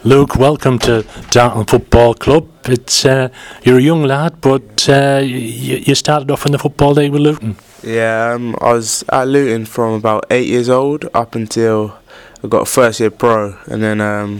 Luke, welcome to Dartland Football Club. It's you're a young lad, but you started off in the Football League with Luton. Yeah, I was at Luton from about 8 years old up until I got a first year pro, and then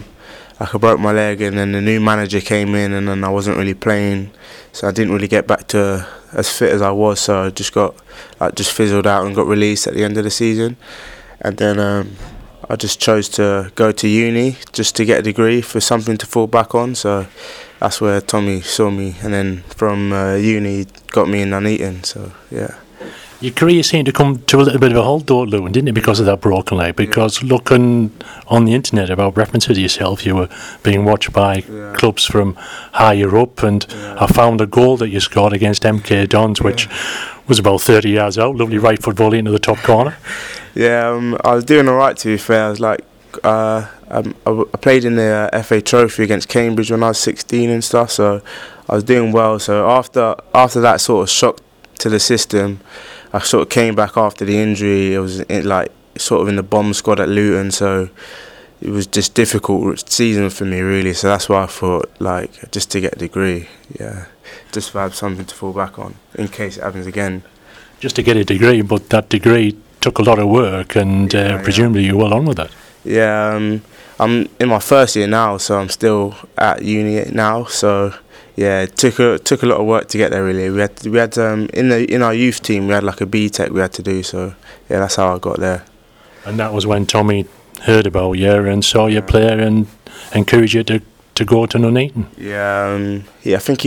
I broke my leg, and then the new manager came in, and then I wasn't really playing, so I didn't really get back to as fit as I was. So I just fizzled out and got released at the end of the season, and then I just chose to go to uni just to get a degree for something to fall back on. So that's where Tommy saw me, and then from uni got me in Nuneaton. So yeah. Your career seemed to come to a little bit of a halt though, Luton, didn't it, because of that broken leg? Because looking on the internet about references to yourself, you were being watched by clubs from higher up, and I found a goal that you scored against MK Dons, which was about 30 yards out, lovely right foot volley into the top corner. Yeah, I was doing alright, to be fair. I was like, I played in the FA Trophy against Cambridge when I was 16 and stuff, so I was doing well. So after that sort of shock to the system, I sort of came back after the injury. It was sort of in the bomb squad at Luton, so it was just difficult season for me really. So that's why I thought, like, just to get a degree, just to have something to fall back on in case it happens again. Just to get a degree, but that degree took a lot of work, and presumably you're well on with that. Yeah, I'm in my first year now, so I'm still at uni now. So yeah, it took a lot of work to get there really. We had in our youth team we had like a BTEC we had to do. So yeah, that's how I got there. And that was when Tommy heard about you and saw you play and encouraged you to go to Nuneaton. Yeah, I think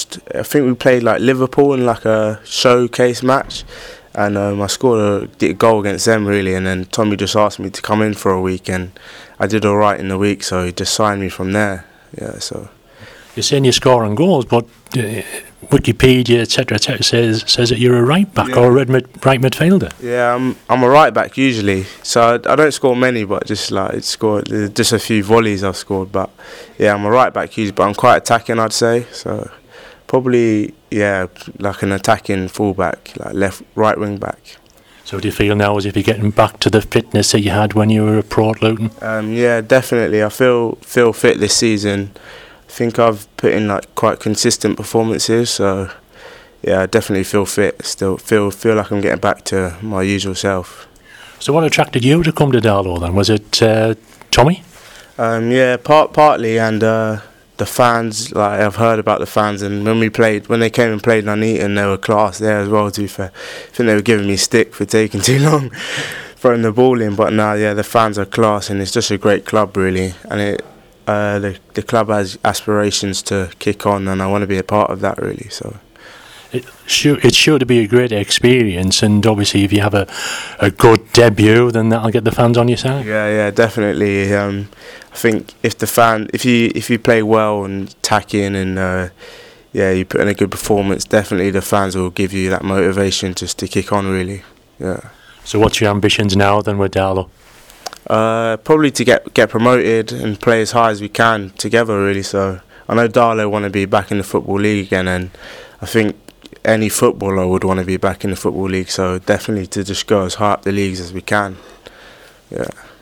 we played like Liverpool in like a showcase match, and I scored a goal against them really, and then Tommy just asked me to come in for a week, and I did all right in the week, so he just signed me from there. Yeah, so you're saying you're scoring goals, but Wikipedia, etc., says that you're a right back or a right midfielder. Yeah, I'm a right back usually, so I don't score many, but just a few volleys I've scored. But yeah, I'm a right back usually, but I'm quite attacking, I'd say. So probably like an attacking fullback, like right wing back. So do you feel now as if you're getting back to the fitness that you had when you were a pro at Luton? Yeah, definitely. I feel fit this season. I think I've put in like quite consistent performances, so yeah, I definitely feel fit. Still feel like I'm getting back to my usual self. So what attracted you to come to Darlow then? Was it Tommy? Yeah, partly, and the fans. Like, I've heard about the fans, and when they came and played Nuneaton, they were class there as well. To be fair, I think they were giving me stick for taking too long throwing the ball in, but now the fans are class, and it's just a great club really, and the club has aspirations to kick on, and I want to be a part of that really. So it's sure to be a great experience, and obviously if you have a good debut, then that'll get the fans on your side. Yeah, definitely. I think if you play well and tack in and you put in a good performance, definitely the fans will give you that motivation just to kick on really. Yeah. So what's your ambitions now then with Darlow? Probably to get promoted and play as high as we can together really. So I know Darlow want to be back in the Football League again, and I think any footballer would want to be back in the Football League, so definitely to just go as high up the leagues as we can. Yeah.